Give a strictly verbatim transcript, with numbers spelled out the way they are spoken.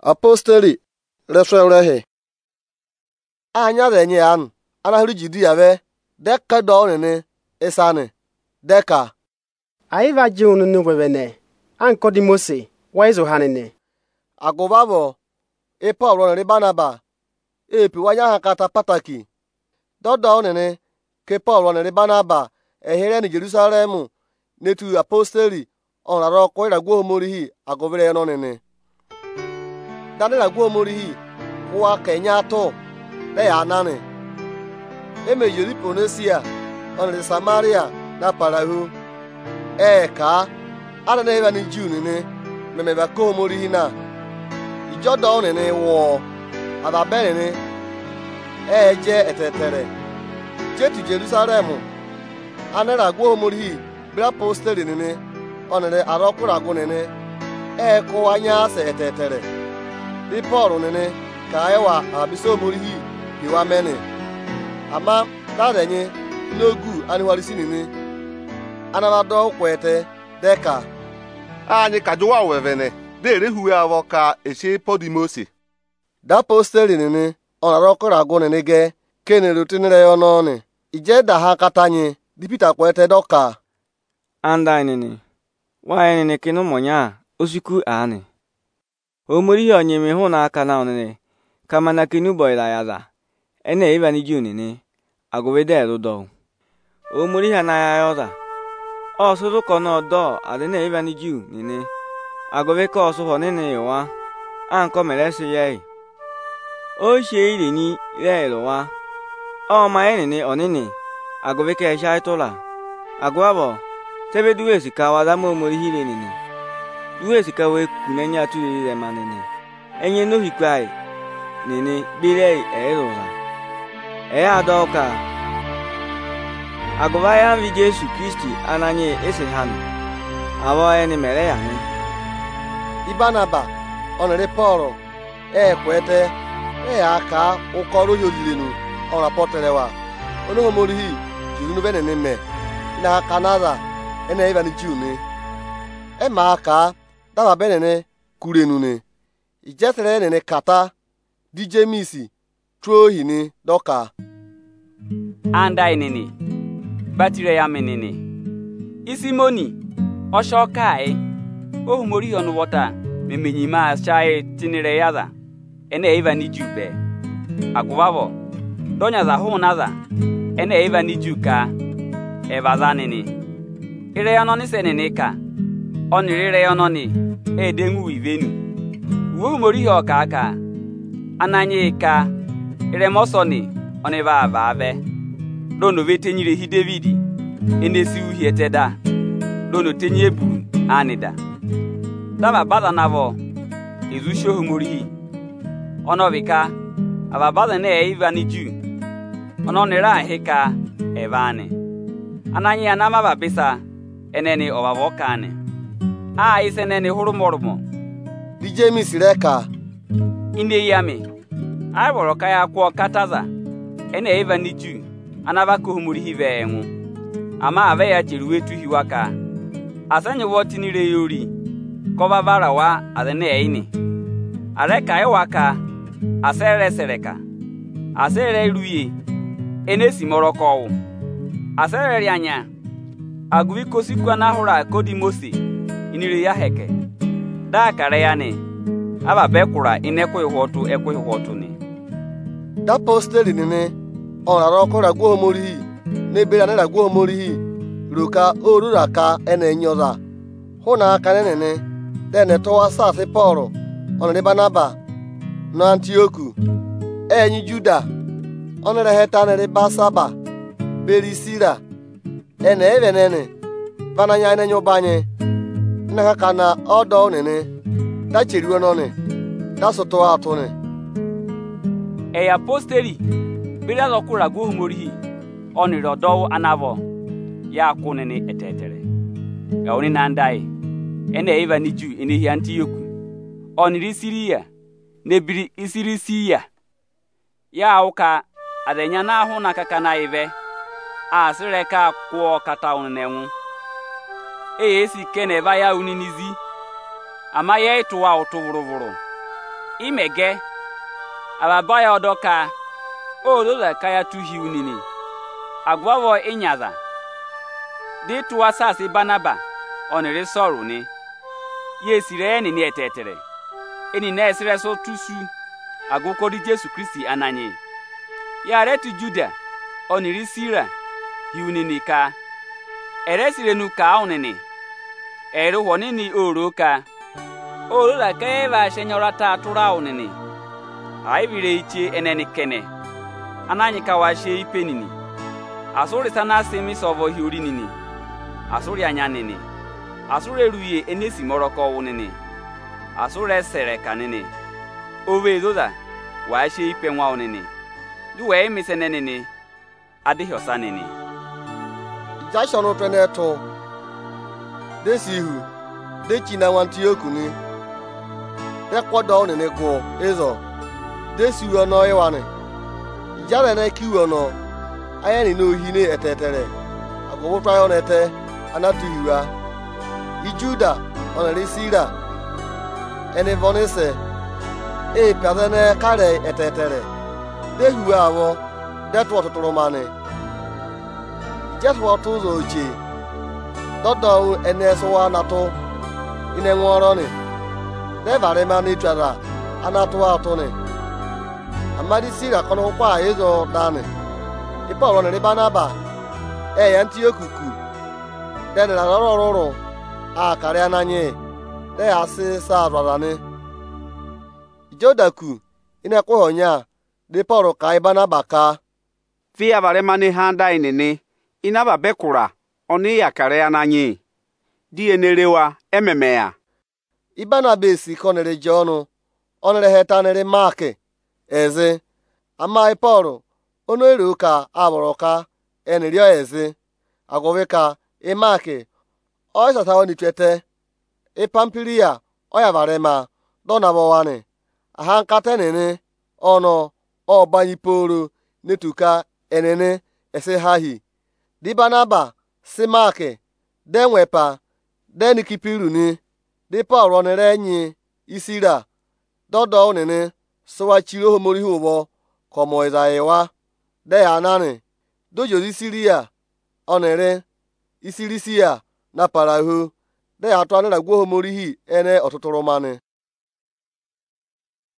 apostoli reswerehe anya renye an anahiri Judea ve deka donene esane deka aiva jiunu nubwene anko di Mose waizo hanene agubabo e Paul ronere Barnaba e piwanya hakata pataki dodo onene ke Paul ronere Barnaba ehere ni Jerusalem netu apostoli onaro ko iragwo morihi agovere no nene dani ragwo morihi kwa Kenya to le anane eme Yeriponesia onere Samaria na parahu e ka ana na eba ni June ne meme ba ko morihi na ijodo nene wo ababene ne e je etetere jetu Jerusalem ana ragwo morihi bra apostoli nene onere arokura gunene e ko anya se etetere di Paul nene ka ewa abiso morihi hiwa mene ama dadenye nogu aniwarisi nene anabado kwete deka anyị ka jụwa wevene dere huwe avo ka eche podi Mose da apostoli nene onarokura gunene ge kenere tinere yo none ije da ha katanye di Peter kwete doka anda nene wa nene kinu monya osiku ani omori onye me hu na aka na onene kama na kinu boyla yaza ene eva ni junene agowede erudo omori ha na ya yoza osuru kono do adene eva ni ju nene agove ko osu ho nene wa anko merese ye o she ile ni lelo wa o ma nene onene agove ke sha itola agwabo tebe duwe sikawa da mo omori hile nene duwe sikawe kunenya tu ile manene enye no hikwai nene bile erola e adoka agwaya vi Jesu Kristi ananye ese han awo eni mere ya ni Ibanaba onere Paul e kwete e aka ukoro yolilenu ora poterewa ono omori hi juru no benene me na Canada ene eba ni June e ma aka daba benene kurenune ijetere nene kata D J Misi trohi ni doka anda nene batire ya menene isimoni osho kai ohumori onu wota memenyima chai tinire yaza ene eba ni jube agwabo donya za hu naza ene eba ni juka ebaza nene ire ya no ni senene ka onire ya no ni edengu ivenu wo mori ho ka aka ananye ka ire mosoni oneba ababe dono vetenyire hi David enesi uhiete da dono tenye buru anida daba bada navo izusho humori ono bika ababada na ivani ju ono nira heka evane ananye anama babisa eneni obavokane a iseneni hurumormo D J Misi reka inde yame ai boroka ya kwa kataza ene ivani ju anaba ko humuri hive enwu ama ave ya chiruwetu hiwaka asanye wotinire yori koba barawa adene eini areka ewaka asere sereka asere ruye enesi moroko asere anya agubi kosikwa na hura kodi Mose inire ya heke da kare ya ne aba bekura inekwe hotu ekwe hotu ni da apostoli nene onaro ko ragwo omori ne bera na ragwo omori ruka orura ka ene nyoza huna ka nene dene to asase Paul onere Barnaba na Antioku enyi Juda onere hetanere Basaba Berisira ene evenene bananya ene nyobanye na ka na odo nene da cheriwe no ne da soto ato ne e apostoli bila lokura go humori onire odo anavo ya kunene etetere ya oni nandai ene eva ni ju ene hi Antioku onire Siria nebiri isiri siya ya uka adenya na ahu na kaka na ive asire ka kwọ kata unenwu e esi kene ba ya uninizi ama ya ituwa utuvuruvuru imege ababa ya odoka olola kaya tuhi unini agwavo inyaza di tuwa sasi Banaba onere soru ni yesire eni ni etetere eni na esire so tusu agukori Jesu Kristi ananye ya retu Juda oniri Sira hiunini ka eresirenu ka onini eru wonini oro ka oro la ka eva shenyorata atura onini aibire iche eneni kene ananye ka washe ipenini asuri sana semi sovo hiurinini asuri anyanini asuri ruye enesi moroko wonini asuri sere kanini ove doda washe ipe nwa onini duwe misenenini adihiosanini Jashon treneto desihu dechi na Antioku ni rekwodo onini go ezo desihu ono iwani jare na kiwo no ayani no hine etetere agowotwa yo nete anatuhiwa ijuda onere Sira ene vonese e padane kare etetere dehuwa awo detu otuturu mani jetu otuzo oche dodo ene sowa nato ine nworo ni devare mani twara anatu atuni amadi Sira kono kwa ezo dani ipo ro ni Banaba e ya Antioku ku den la ro ro ro a kare ananye de asi sa rarani jodaku ine ko honya de poro kai Banaba ka fi avare mani handa inene inaba bekura oni ya kare ananye di enerewa ememea Ibanaba esi konere jonu onere hetanere make eze ama iporo ono eru ka aboroka enrio eze agoweka emake oisata oni twete ipampiria oyavarema dona bowane ahankate nene ono obanyiporo netuka enene ese hahi di Banaba simake denwepa denikipiruni di Paul onere nyi Isira dodo nene sowachiro homori hubo komo izaiwa de anani dojo Isiria onere Isirisia na parahu de atwana gwo homori hi ene otuturu mani